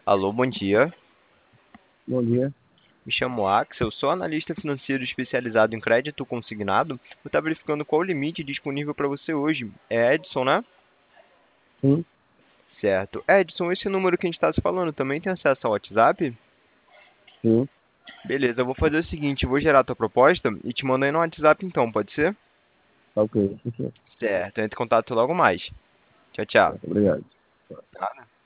Alô, bom dia. Bom dia. Me chamo Axel, sou analista financeiro especializado em crédito consignado. Vou estar verificando qual o limite disponível para você hoje. É Edson, né? Sim, Certo. Edson, esse número que a gente está se falando também tem acesso ao WhatsApp? sim. Beleza, eu vou fazer o seguinte, eu vou gerar a tua proposta e te mando aí no WhatsApp então, pode ser? Tá ok. Sim, sim. Certo, entre em contato logo mais. Tchau, tchau. Obrigado. Nada.